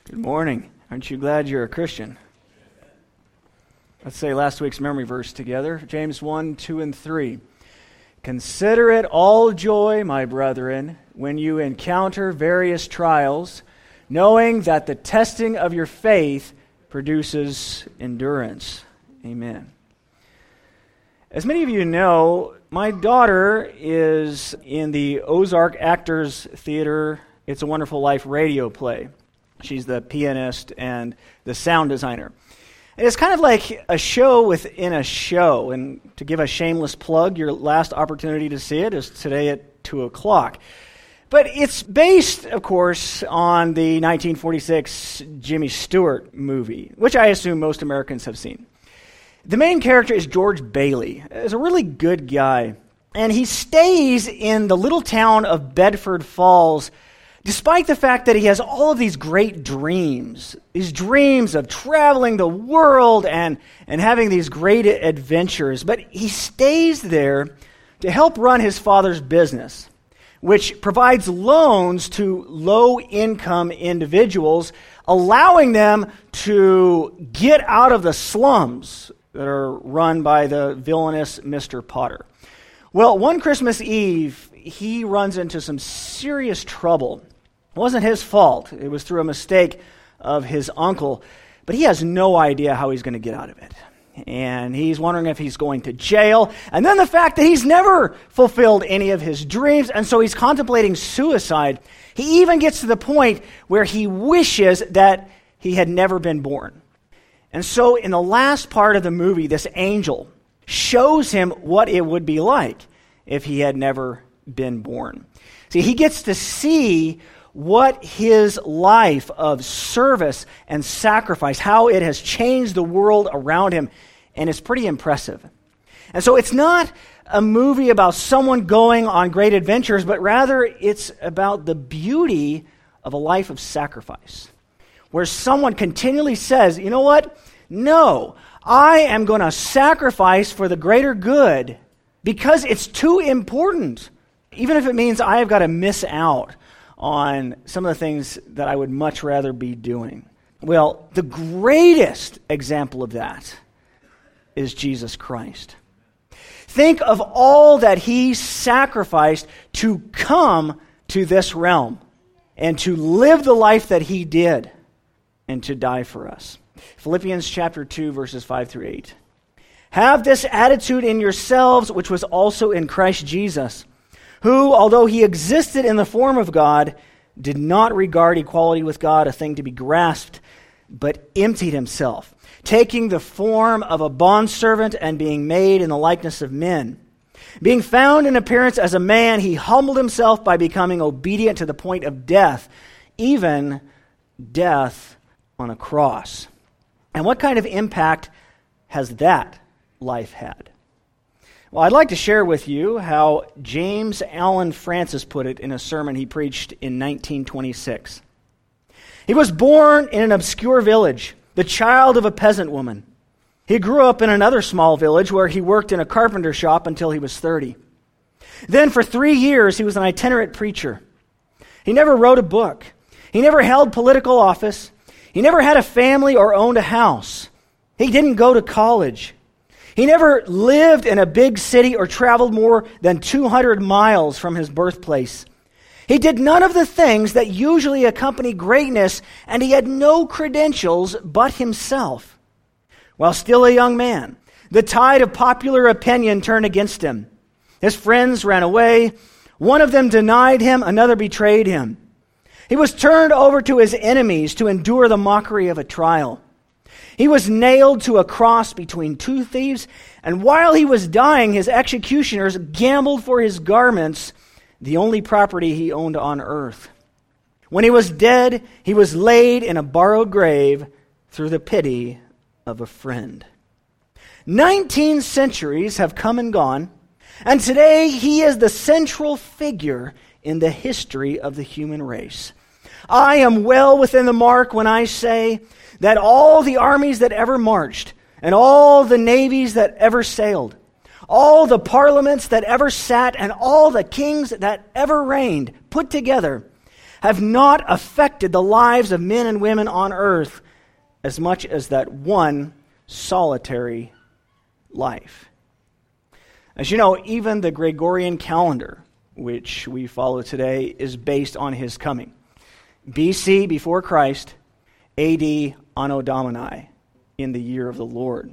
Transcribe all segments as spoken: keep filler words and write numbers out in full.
Good morning. Aren't you glad you're a Christian? Let's say last week's memory verse together. James one, two, and three. Consider it all joy, my brethren, when you encounter various trials, knowing that the testing of your faith produces endurance. Amen. As many of you know, my daughter is in the Ozark Actors Theater It's a Wonderful Life radio play. She's the pianist and the sound designer. And it's kind of like a show within a show. And to give a shameless plug, your last opportunity to see it is today at two o'clock. But it's based, of course, on the nineteen forty-six Jimmy Stewart movie, which I assume most Americans have seen. The main character is George Bailey. He's a really good guy. And he stays in the little town of Bedford Falls, despite the fact that he has all of these great dreams, these dreams of traveling the world and, and having these great adventures. But he stays there to help run his father's business, which provides loans to low-income individuals, allowing them to get out of the slums that are run by the villainous Mister Potter. Well, one Christmas Eve, he runs into some serious trouble. It wasn't his fault. It was through a mistake of his uncle, but he has no idea how he's going to get out of it. And he's wondering if he's going to jail. And then the fact that he's never fulfilled any of his dreams, and so he's contemplating suicide. He even gets to the point where he wishes that he had never been born. And so in the last part of the movie, this angel shows him what it would be like if he had never been born. See, he gets to see what his life of service and sacrifice, how it has changed the world around him, and it's pretty impressive. And so it's not a movie about someone going on great adventures, but rather it's about the beauty of a life of sacrifice, where someone continually says, you know what? No, I am going to sacrifice for the greater good because it's too important, even if it means I have got to miss out on some of the things that I would much rather be doing. Well, the greatest example of that is Jesus Christ. Think of all that he sacrificed to come to this realm and to live the life that he did and to die for us. Philippians chapter two, verses five through eight. Have this attitude in yourselves, which was also in Christ Jesus, who, although he existed in the form of God, did not regard equality with God a thing to be grasped, but emptied himself, taking the form of a bondservant and being made in the likeness of men. Being found in appearance as a man, he humbled himself by becoming obedient to the point of death, even death on a cross. And what kind of impact has that life had? Well, I'd like to share with you how James Allen Francis put it in a sermon he preached in nineteen twenty-six. He was born in an obscure village, the child of a peasant woman. He grew up in another small village where he worked in a carpenter shop until he was thirty. Then for three years, he was an itinerant preacher. He never wrote a book. He never held political office. He never had a family or owned a house. He didn't go to college. He never lived in a big city or traveled more than two hundred miles from his birthplace. He did none of the things that usually accompany greatness, and he had no credentials but himself. While still a young man, the tide of popular opinion turned against him. His friends ran away. One of them denied him, another betrayed him. He was turned over to his enemies to endure the mockery of a trial. He was nailed to a cross between two thieves, and while he was dying, his executioners gambled for his garments, the only property he owned on earth. When he was dead, he was laid in a borrowed grave through the pity of a friend. Nineteen centuries have come and gone, and today he is the central figure in the history of the human race. I am well within the mark when I say that all the armies that ever marched, and all the navies that ever sailed, all the parliaments that ever sat, and all the kings that ever reigned, put together, have not affected the lives of men and women on earth as much as that one solitary life. As you know, even the Gregorian calendar, which we follow today, is based on his coming. B C, before Christ, A D, Anno Domini, in the year of the Lord.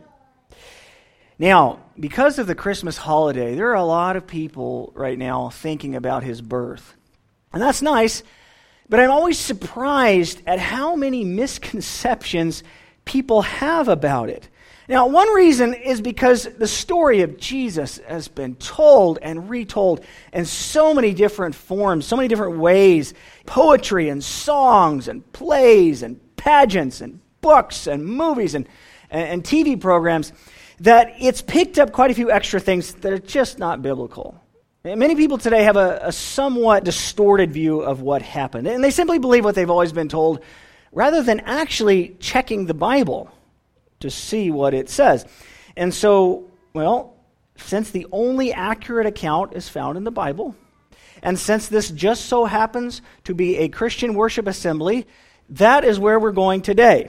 Now, because of the Christmas holiday, there are a lot of people right now thinking about his birth. And that's nice, but I'm always surprised at how many misconceptions people have about it. Now, one reason is because the story of Jesus has been told and retold in so many different forms, so many different ways. Poetry and songs and plays and pageants and books and movies and, and, and T V programs, that it's picked up quite a few extra things that are just not biblical. And many people today have a, a somewhat distorted view of what happened. And they simply believe what they've always been told rather than actually checking the Bible to see what it says. And so, well, since the only accurate account is found in the Bible, and since this just so happens to be a Christian worship assembly, that is where we're going today.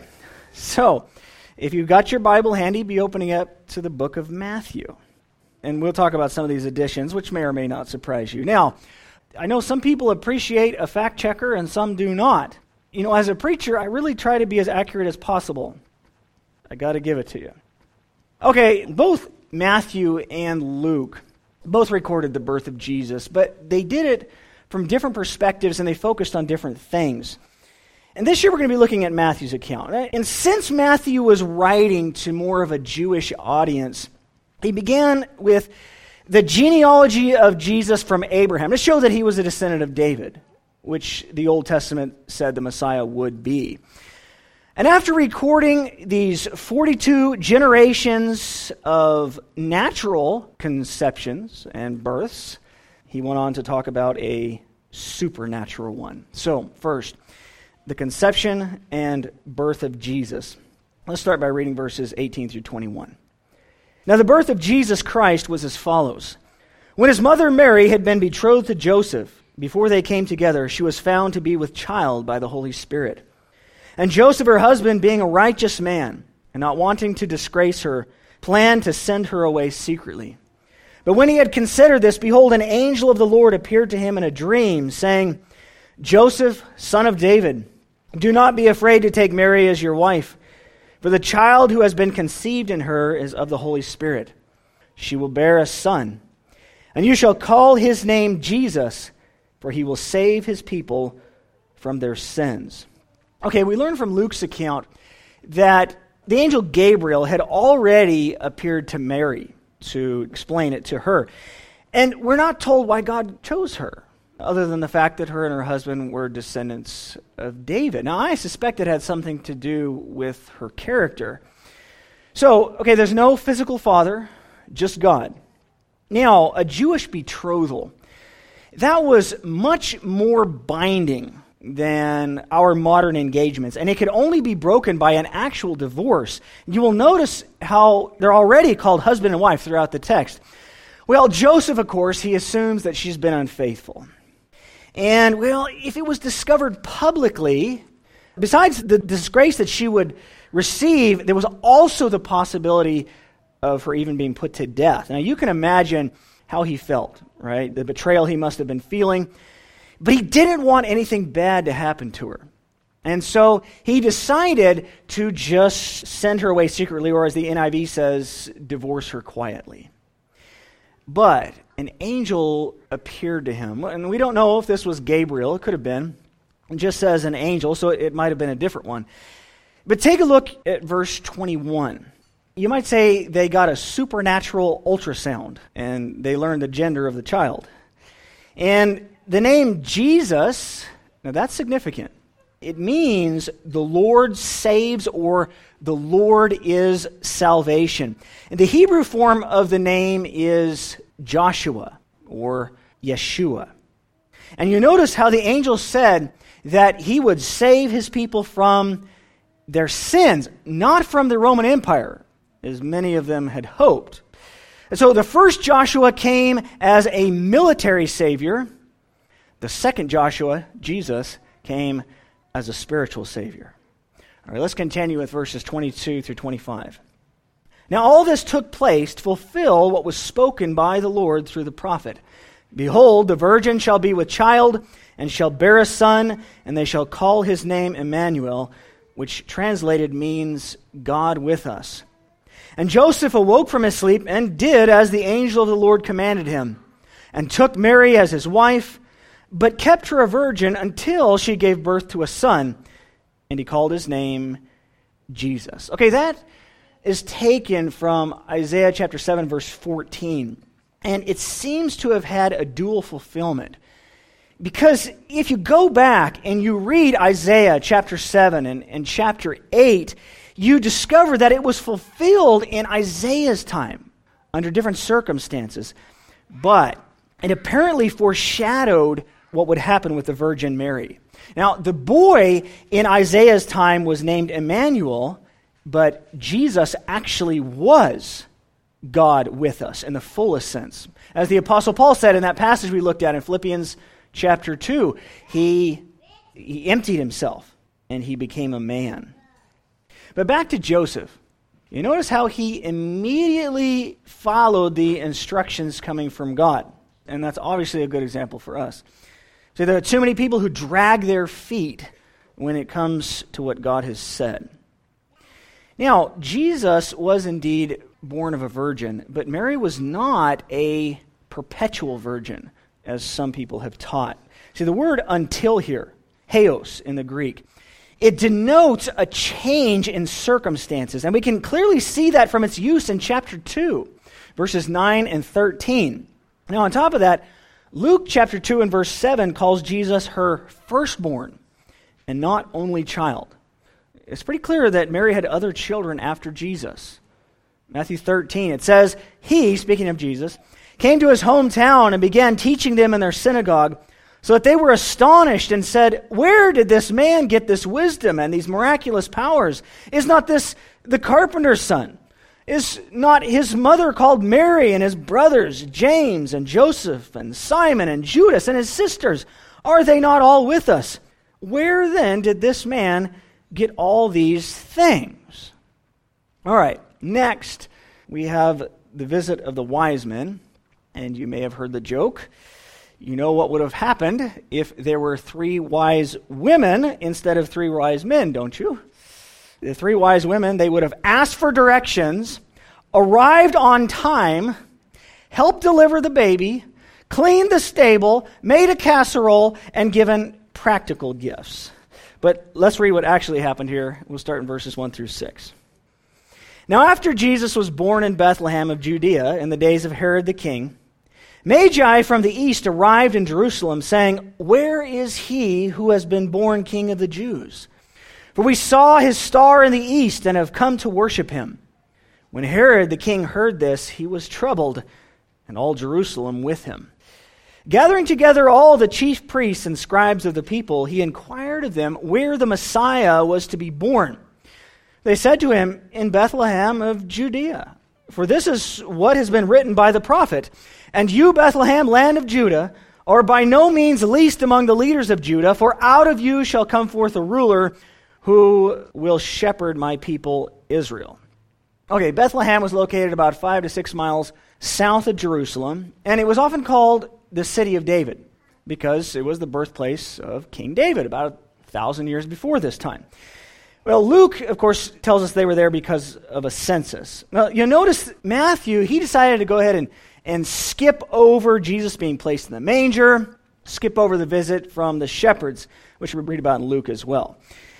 So, if you've got your Bible handy, be opening up to the book of Matthew. And we'll talk about some of these additions, which may or may not surprise you. Now, I know some people appreciate a fact checker and some do not. You know, as a preacher, I really try to be as accurate as possible. I got to give it to you. Okay, both Matthew and Luke both recorded the birth of Jesus, but they did it from different perspectives and they focused on different things. And this year we're going to be looking at Matthew's account. And since Matthew was writing to more of a Jewish audience, he began with the genealogy of Jesus from Abraham to show that he was a descendant of David, which the Old Testament said the Messiah would be. And after recording these forty-two generations of natural conceptions and births, he went on to talk about a supernatural one. So, first, the conception and birth of Jesus. Let's start by reading verses eighteen through twenty-one. Now, the birth of Jesus Christ was as follows. When his mother Mary had been betrothed to Joseph, before they came together, she was found to be with child by the Holy Spirit. And Joseph, her husband, being a righteous man, and not wanting to disgrace her, planned to send her away secretly. But when he had considered this, behold, an angel of the Lord appeared to him in a dream, saying, Joseph, son of David, do not be afraid to take Mary as your wife, for the child who has been conceived in her is of the Holy Spirit. She will bear a son, and you shall call his name Jesus, for he will save his people from their sins. Okay, we learn from Luke's account that the angel Gabriel had already appeared to Mary to explain it to her. And we're not told why God chose her, other than the fact that her and her husband were descendants of David. Now, I suspect it had something to do with her character. So, okay, there's no physical father, just God. Now, a Jewish betrothal, that was much more binding than our modern engagements, and it could only be broken by an actual divorce. You will notice how they're already called husband and wife throughout the text. Well, Joseph, of course, he assumes that she's been unfaithful. And, well, if it was discovered publicly, besides the disgrace that she would receive, there was also the possibility of her even being put to death. Now, you can imagine how he felt, right? The betrayal he must have been feeling. But he didn't want anything bad to happen to her. And so he decided to just send her away secretly, or as the N I V says, divorce her quietly. But an angel appeared to him, and we don't know if this was Gabriel. It could have been. It just says an angel, so it might have been a different one. But take a look at verse twenty-one. You might say they got a supernatural ultrasound, and they learned the gender of the child. And the name Jesus, now that's significant. It means the Lord saves, or the Lord is salvation. And the Hebrew form of the name is Joshua or Yeshua. And you notice how the angel said that he would save his people from their sins, not from the Roman Empire, as many of them had hoped. And so the first Joshua came as a military savior. The second Joshua, Jesus, came as a spiritual Savior. All right, let's continue with verses twenty-two through twenty-five. Now all this took place to fulfill what was spoken by the Lord through the prophet. Behold, the virgin shall be with child, and shall bear a son, and they shall call his name Emmanuel, which translated means God with us. And Joseph awoke from his sleep, and did as the angel of the Lord commanded him, and took Mary as his wife, but kept her a virgin until she gave birth to a son, and he called his name Jesus. Okay, that is taken from Isaiah chapter seven, verse fourteen. And it seems to have had a dual fulfillment. Because if you go back and you read Isaiah chapter seven and, and chapter eight, you discover that it was fulfilled in Isaiah's time under different circumstances. But it apparently foreshadowed what would happen with the Virgin Mary. Now, the boy in Isaiah's time was named Emmanuel, but Jesus actually was God with us in the fullest sense. As the Apostle Paul said in that passage we looked at in Philippians chapter two, he, he emptied himself and he became a man. But back to Joseph. You notice how he immediately followed the instructions coming from God. And that's obviously a good example for us. So there are too many people who drag their feet when it comes to what God has said. Now, Jesus was indeed born of a virgin, but Mary was not a perpetual virgin, as some people have taught. See, the word until here, heos in the Greek, it denotes a change in circumstances, and we can clearly see that from its use in chapter two, verses nine and thirteen. Now, on top of that, Luke chapter two and verse seven calls Jesus her firstborn and not only child. It's pretty clear that Mary had other children after Jesus. Matthew thirteen, it says, he, speaking of Jesus, came to his hometown and began teaching them in their synagogue, so that they were astonished and said, where did this man get this wisdom and these miraculous powers? Is not this the carpenter's son? Is not his mother called Mary, and his brothers James and Joseph and Simon and Judas and his sisters? Are they not all with us? Where then did this man get all these things? All right, next we have the visit of the wise men, and you may have heard the joke. You know what would have happened if there were three wise women instead of three wise men, don't you? The three wise women, they would have asked for directions, arrived on time, helped deliver the baby, cleaned the stable, made a casserole, and given practical gifts. But let's read what actually happened here. We'll start in verses one through six. Now after Jesus was born in Bethlehem of Judea in the days of Herod the king, Magi from the east arrived in Jerusalem, saying, where is he who has been born King of the Jews? For we saw his star in the east and have come to worship him. When Herod the king heard this, he was troubled, and all Jerusalem with him. Gathering together all the chief priests and scribes of the people, he inquired of them where the Messiah was to be born. They said to him, in Bethlehem of Judea. For this is what has been written by the prophet. And you, Bethlehem, land of Judah, are by no means least among the leaders of Judah, for out of you shall come forth a ruler who will shepherd my people Israel. Okay, Bethlehem was located about five to six miles south of Jerusalem, and it was often called the city of David because it was the birthplace of King David about a thousand years before this time. Well, Luke, of course, tells us they were there because of a census. Now, you'll notice Matthew, he decided to go ahead and, and skip over Jesus being placed in the manger, skip over the visit from the shepherds, which we read about in Luke as well.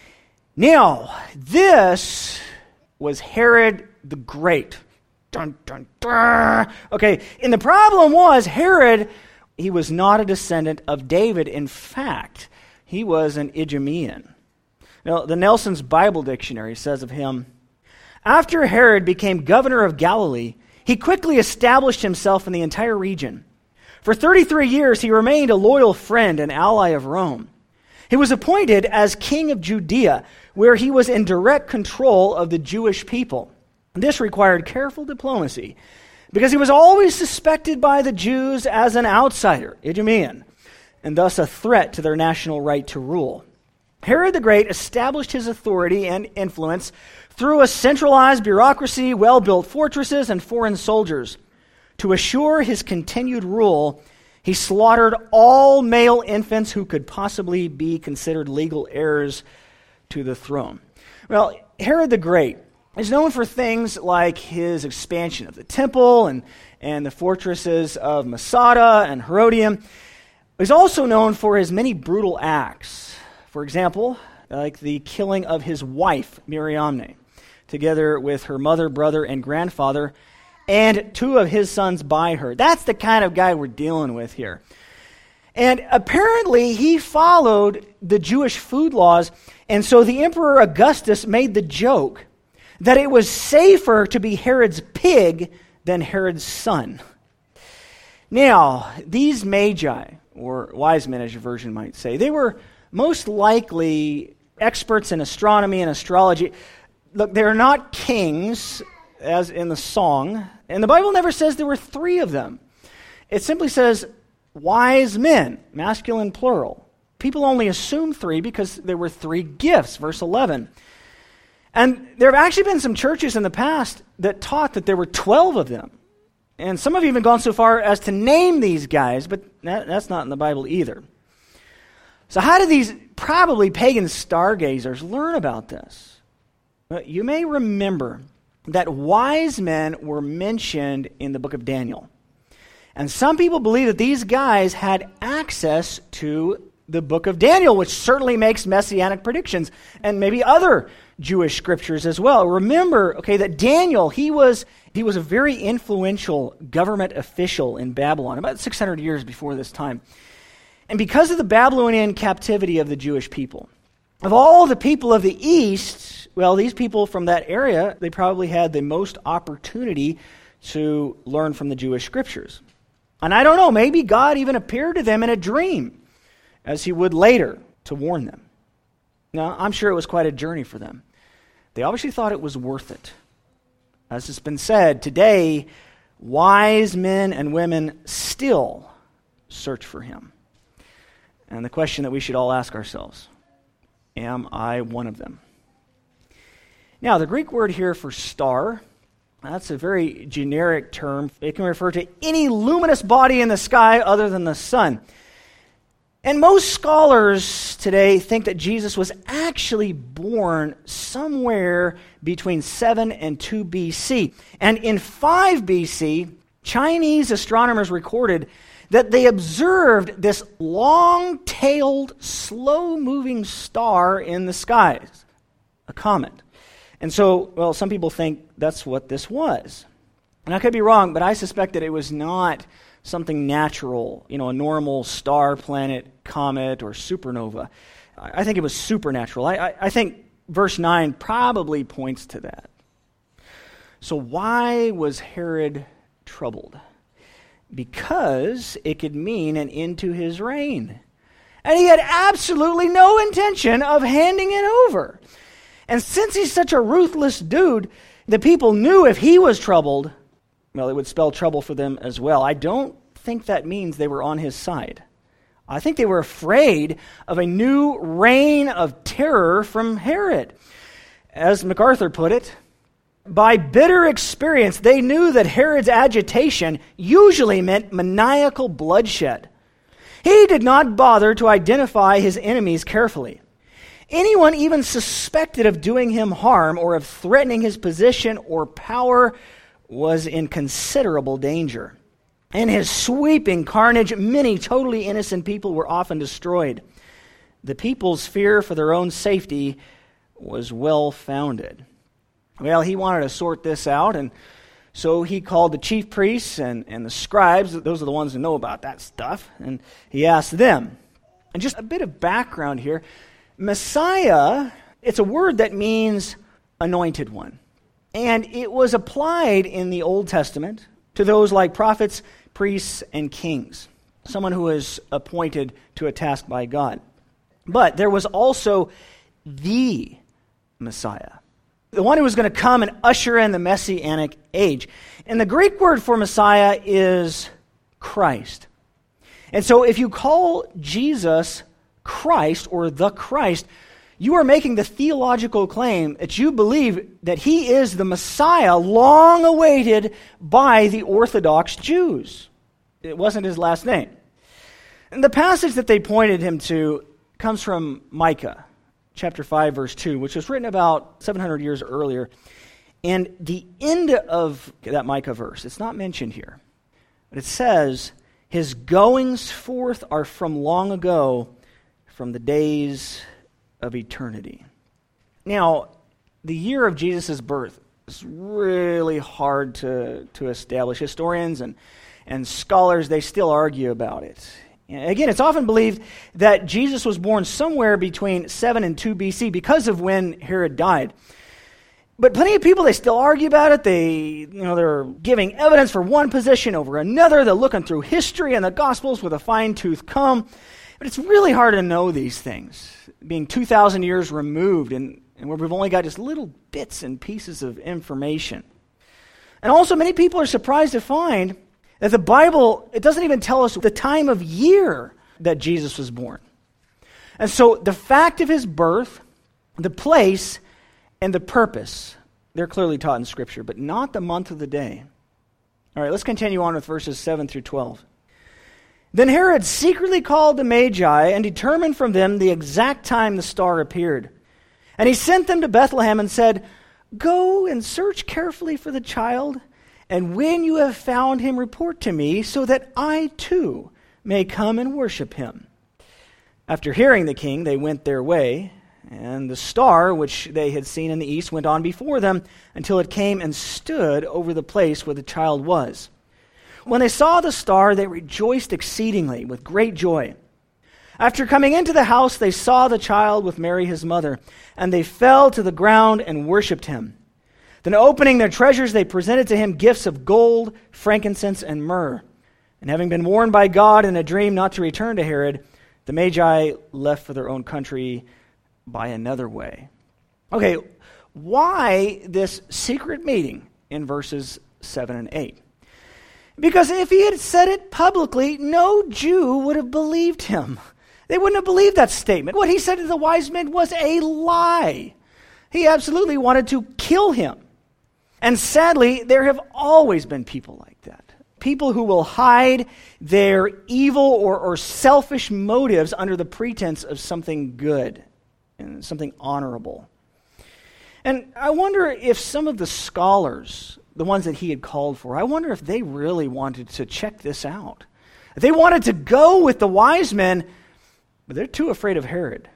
Now, this was Herod the Great. Dun, dun, dun. Okay, and the problem was Herod, he was not a descendant of David. In fact, he was an Idumean. Now, the Nelson's Bible Dictionary says of him, after Herod became governor of Galilee, he quickly established himself in the entire region. For thirty-three years, he remained a loyal friend and ally of Rome. He was appointed as king of Judea, where he was in direct control of the Jewish people. This required careful diplomacy, because he was always suspected by the Jews as an outsider, Idumean, and thus a threat to their national right to rule. Herod the Great established his authority and influence through a centralized bureaucracy, well-built fortresses, and foreign soldiers. To assure his continued rule, he slaughtered all male infants who could possibly be considered legal heirs to the throne. Well, Herod the Great is known for things like his expansion of the temple and, and the fortresses of Masada and Herodium. He's also known for his many brutal acts. For example, like the killing of his wife, Mariamne, together with her mother, brother, and grandfather, and two of his sons by her. That's the kind of guy we're dealing with here. And apparently he followed the Jewish food laws, and so the Emperor Augustus made the joke that it was safer to be Herod's pig than Herod's son. Now, these magi, or wise men as your version might say, they were most likely experts in astronomy and astrology. Look, they're not kings, as in the song, and the Bible never says there were three of them. It simply says wise men, masculine plural. People only assume three because there were three gifts, verse eleven. And there have actually been some churches in the past that taught that there were twelve of them. And some have even gone so far as to name these guys, but that, that's not in the Bible either. So how did these probably pagan stargazers learn about this? Well, you may remember that wise men were mentioned in the book of Daniel. And some people believe that these guys had access to the book of Daniel, which certainly makes messianic predictions, and maybe other Jewish scriptures as well. Remember, okay, that Daniel, he was he was a very influential government official in Babylon, about six hundred years before this time. And because of the Babylonian captivity of the Jewish people, of all the people of the East, well, these people from that area, they probably had the most opportunity to learn from the Jewish scriptures. And I don't know, maybe God even appeared to them in a dream, as he would later, to warn them. Now, I'm sure it was quite a journey for them. They obviously thought it was worth it. As has been said, today, wise men and women still search for him. And the question that we should all ask ourselves, am I one of them? Now, the Greek word here for star, that's a very generic term. It can refer to any luminous body in the sky other than the sun. And most scholars today think that Jesus was actually born somewhere between seven and two B C. And in five B C, Chinese astronomers recorded that they observed this long-tailed, slow-moving star in the skies, a comet. And so, well, some people think that's what this was. And I could be wrong, but I suspect that it was not something natural, you know, a normal star, planet, comet, or supernova. I think it was supernatural. I, I, I think verse nine probably points to that. So why was Herod troubled? Because it could mean an end to his reign. And he had absolutely no intention of handing it over. And since he's such a ruthless dude, the people knew if he was troubled, well, it would spell trouble for them as well. I don't think that means they were on his side. I think they were afraid of a new reign of terror from Herod. As MacArthur put it, by bitter experience, they knew that Herod's agitation usually meant maniacal bloodshed. He did not bother to identify his enemies carefully. Anyone even suspected of doing him harm or of threatening his position or power was in considerable danger. In his sweeping carnage, many totally innocent people were often destroyed. The people's fear for their own safety was well-founded. Well, he wanted to sort this out, and so he called the chief priests and, and the scribes. Those are the ones who know about that stuff. And he asked them. And just a bit of background here. Messiah, it's a word that means anointed one. And it was applied in the Old Testament to those like prophets, priests, and kings. Someone who was appointed to a task by God. But there was also the Messiah. The one who was going to come and usher in the Messianic age. And the Greek word for Messiah is Christ. And so if you call Jesus Christ or the Christ, you are making the theological claim that you believe that he is the Messiah long awaited by the Orthodox Jews. It wasn't his last name. And the passage that they pointed him to comes from Micah, chapter five, verse two, which was written about seven hundred years earlier. And the end of that Micah verse, it's not mentioned here, but it says, his goings forth are from long ago, from the days of eternity. Now, the year of Jesus' birth is really hard to, to establish. Historians and, and scholars, they still argue about it. Again, it's often believed that Jesus was born somewhere between seven and two B C because of when Herod died. But plenty of people, they still argue about it. They, you know, they're giving evidence for one position over another. They're looking through history and the Gospels with a fine-tooth comb. But it's really hard to know these things, being two thousand years removed and, and where we've only got just little bits and pieces of information. And also, many people are surprised to find that the Bible, it doesn't even tell us the time of year that Jesus was born. And so the fact of his birth, the place, and the purpose, they're clearly taught in Scripture, but not the month of the day. All right, let's continue on with verses seven through twelve. Then Herod secretly called the Magi and determined from them the exact time the star appeared. And he sent them to Bethlehem and said, go and search carefully for the child, and when you have found him, report to me, so that I too may come and worship him. After hearing the king, they went their way, and the star, which they had seen in the east, went on before them until it came and stood over the place where the child was. When they saw the star, they rejoiced exceedingly with great joy. After coming into the house, they saw the child with Mary his mother, and they fell to the ground and worshipped him. Then opening their treasures, they presented to him gifts of gold, frankincense, and myrrh. And having been warned by God in a dream not to return to Herod, the Magi left for their own country by another way. Okay, why this secret meeting in verses seven and eight? Because if he had said it publicly, no Jew would have believed him. They wouldn't have believed that statement. What he said to the wise men was a lie. He absolutely wanted to kill him. And sadly, there have always been people like that. People who will hide their evil or, or selfish motives under the pretense of something good and something honorable. And I wonder if some of the scholars, the ones that he had called for, I wonder if they really wanted to check this out. If they wanted to go with the wise men, but they're too afraid of Herod.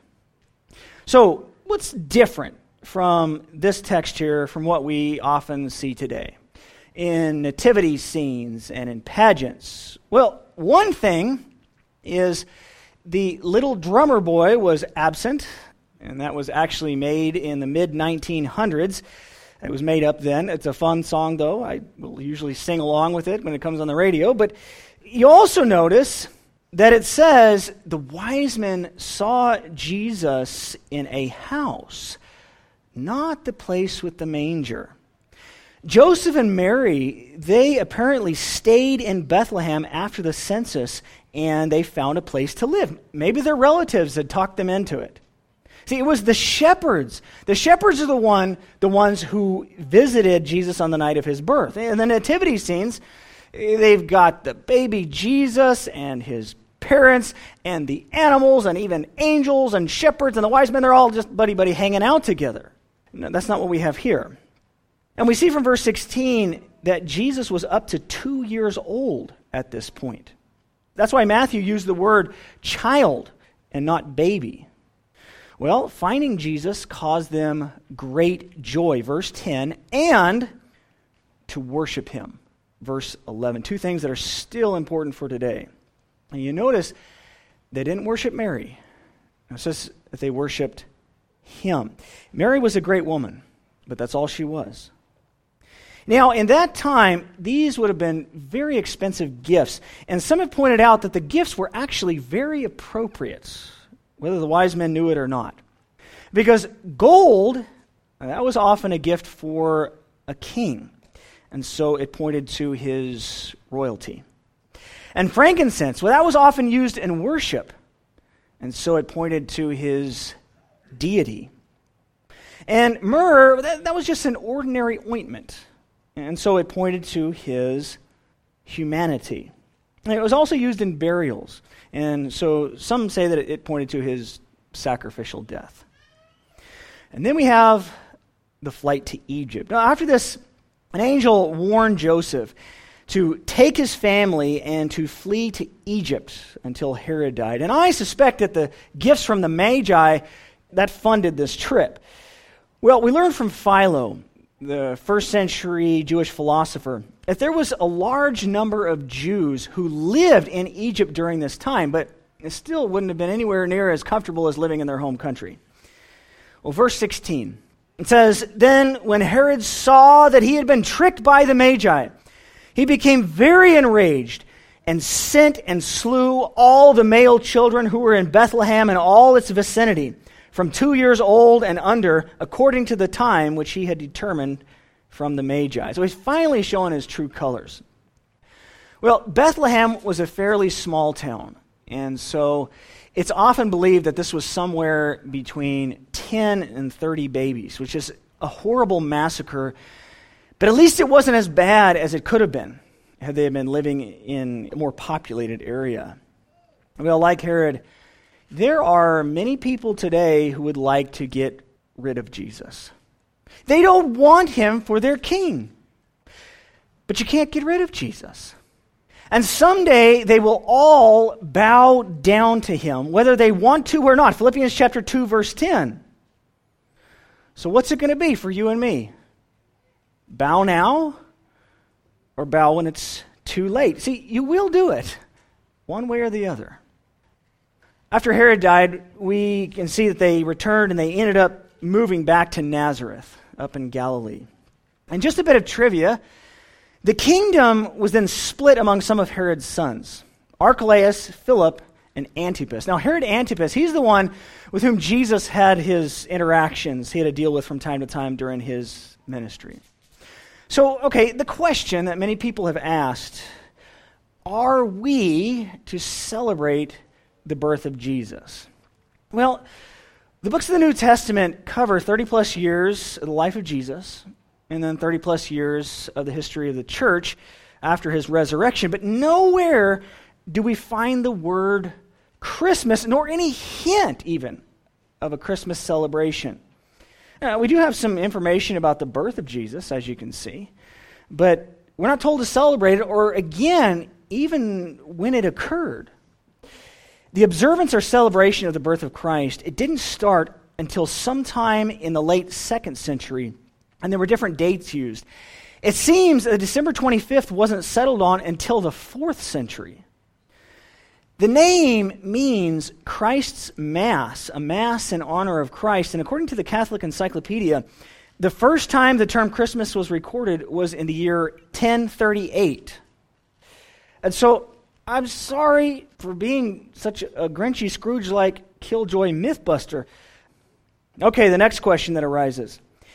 So what's different from this text here from what we often see today in nativity scenes and in pageants? Well, one thing is the little drummer boy was absent, and that was actually made in the mid nineteen hundreds. It was made up then. It's a fun song, though. I will usually sing along with it when it comes on the radio. But you also notice that it says the wise men saw Jesus in a house, not the place with the manger. Joseph and Mary, they apparently stayed in Bethlehem after the census, and they found a place to live. Maybe their relatives had talked them into it. See, it was the shepherds. The shepherds are the one, the ones who visited Jesus on the night of his birth. In the nativity scenes, they've got the baby Jesus and his parents and the animals and even angels and shepherds and the wise men. They're all just buddy-buddy hanging out together. No, that's not what we have here. And we see from verse sixteen that Jesus was up to two years old at this point. That's why Matthew used the word child and not baby. Well, finding Jesus caused them great joy, verse ten, and to worship him, verse eleven. Two things that are still important for today. And you notice they didn't worship Mary. It says that they worshiped him. Mary was a great woman, but that's all she was. Now, in that time, these would have been very expensive gifts. And some have pointed out that the gifts were actually very appropriate, whether the wise men knew it or not. Because gold, that was often a gift for a king. And so it pointed to his royalty. And frankincense, well, that was often used in worship. And so it pointed to his deity. And myrrh, that, that was just an ordinary ointment. And so it pointed to his humanity. And it was also used in burials. And so some say that it pointed to his sacrificial death. And then we have the flight to Egypt. Now, after this, an angel warned Joseph to take his family and to flee to Egypt until Herod died. And I suspect that the gifts from the Magi, that funded this trip. Well, we learned from Philo, the first century Jewish philosopher, that there was a large number of Jews who lived in Egypt during this time, but it still wouldn't have been anywhere near as comfortable as living in their home country. Well, verse sixteen, it says, "Then when Herod saw that he had been tricked by the Magi, he became very enraged and sent and slew all the male children who were in Bethlehem and all its vicinity, from two years old and under, according to the time which he had determined from the Magi." So he's finally showing his true colors. Well, Bethlehem was a fairly small town, and so it's often believed that this was somewhere between ten and thirty babies, which is a horrible massacre, but at least it wasn't as bad as it could have been had they been living in a more populated area. Well, like Herod, there are many people today who would like to get rid of Jesus. They don't want him for their king. But you can't get rid of Jesus. And someday they will all bow down to him, whether they want to or not. Philippians chapter two, verse ten. So what's it going to be for you and me? Bow now or bow when it's too late? See, you will do it, one way or the other. After Herod died, we can see that they returned and they ended up moving back to Nazareth, up in Galilee. And just a bit of trivia, the kingdom was then split among some of Herod's sons, Archelaus, Philip, and Antipas. Now, Herod Antipas, he's the one with whom Jesus had his interactions, he had to deal with from time to time during his ministry. So, okay, the question that many people have asked, are we to celebrate the birth of Jesus? Well, the books of the New Testament cover thirty plus years of the life of Jesus, and then thirty plus years of the history of the church after his resurrection, but nowhere do we find the word Christmas, nor any hint even of a Christmas celebration. Now, we do have some information about the birth of Jesus, as you can see, but we're not told to celebrate it, or again, even when it occurred. The observance or celebration of the birth of Christ, it didn't start until sometime in the late second century, and there were different dates used. It seems that December twenty-fifth wasn't settled on until the fourth century. The name means Christ's Mass, a Mass in honor of Christ, and according to the Catholic Encyclopedia, the first time the term Christmas was recorded was in the year ten thirty-eight. And so, I'm sorry for being such a Grinchy Scrooge-like killjoy mythbuster. Okay, the next question that arises.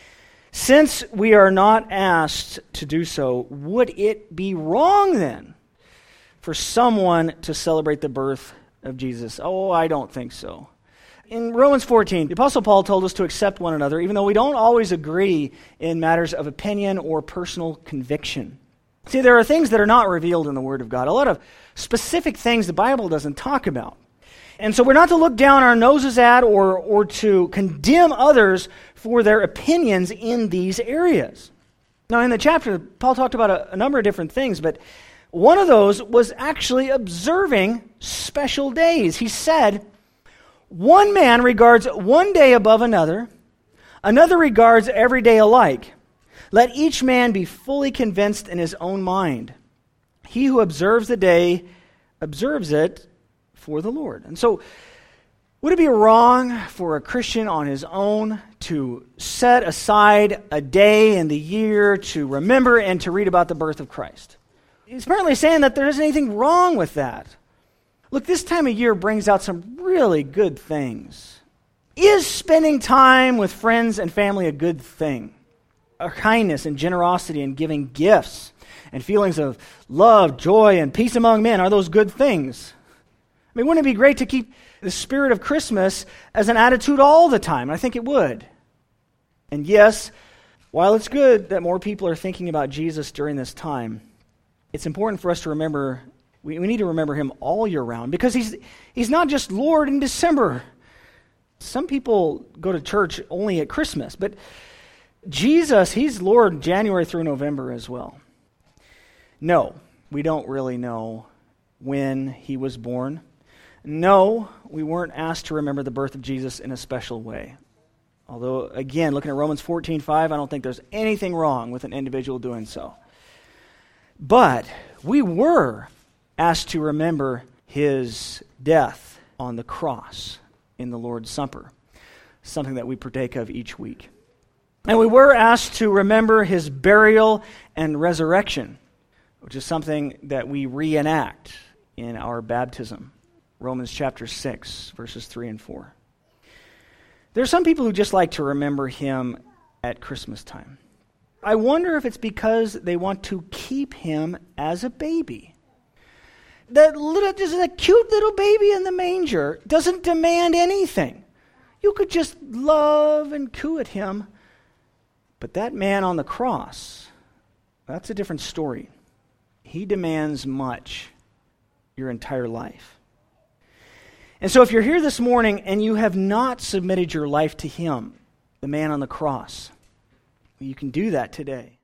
Since we are not asked to do so, would it be wrong then for someone to celebrate the birth of Jesus? Oh, I don't think so. In Romans fourteen, the Apostle Paul told us to accept one another, even though we don't always agree in matters of opinion or personal conviction. See, there are things that are not revealed in the Word of God, a lot of specific things the Bible doesn't talk about. And so we're not to look down our noses at or, or to condemn others for their opinions in these areas. Now, in the chapter, Paul talked about a, a number of different things, but one of those was actually observing special days. He said, one man regards one day above another, another regards every day alike. Let each man be fully convinced in his own mind. He who observes the day observes it for the Lord. And so, would it be wrong for a Christian on his own to set aside a day in the year to remember and to read about the birth of Christ? He's apparently saying that there isn't anything wrong with that. Look, this time of year brings out some really good things. Is spending time with friends and family a good thing? Our kindness and generosity and giving gifts and feelings of love, joy, and peace among men, are those good things? I mean, wouldn't it be great to keep the spirit of Christmas as an attitude all the time. I think it would. And yes, while it's good that more people are thinking about Jesus during this time, it's important for us to remember, we, we need to remember him all year round, because he's he's not just Lord in December. Some people go to church only at Christmas, but Jesus, he's Lord January through November as well. No, we don't really know when he was born. No, we weren't asked to remember the birth of Jesus in a special way. Although, again, looking at Romans fourteen five, I don't think there's anything wrong with an individual doing so. But we were asked to remember his death on the cross in the Lord's Supper, something that we partake of each week. And we were asked to remember his burial and resurrection, which is something that we reenact in our baptism. Romans chapter six, verses three and four. There are some people who just like to remember him at Christmas time. I wonder if it's because they want to keep him as a baby. That little, just a cute little baby in the manger doesn't demand anything. You could just love and coo at him. But that man on the cross, that's a different story. He demands much, your entire life. And so if you're here this morning and you have not submitted your life to him, the man on the cross, you can do that today.